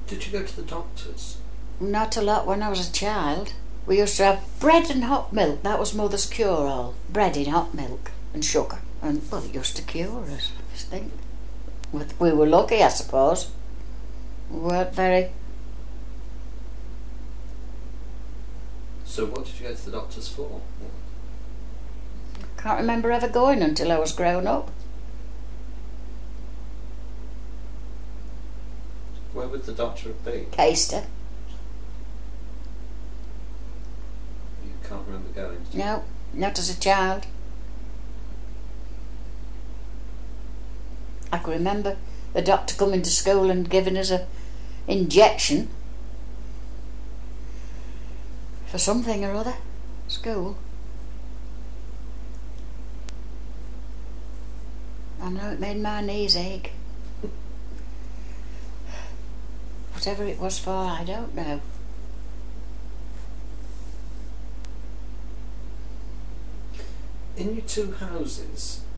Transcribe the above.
Did you go to the doctors? Not a lot when I was a child. We used to have bread and hot milk. That was Mother's cure-all. Bread in hot milk and sugar. And, well, it used to cure us, I think. We were lucky, I suppose. We weren't very... So what did you go to the doctors for? Can't remember ever going until I was grown up. Where would the doctor have been? Caister. You can't remember going, did you? No, not as a child. I can remember the doctor coming to school and giving us a injection for something or other. School. I know it made my knees ache. Whatever it was for, I don't know. In your two houses,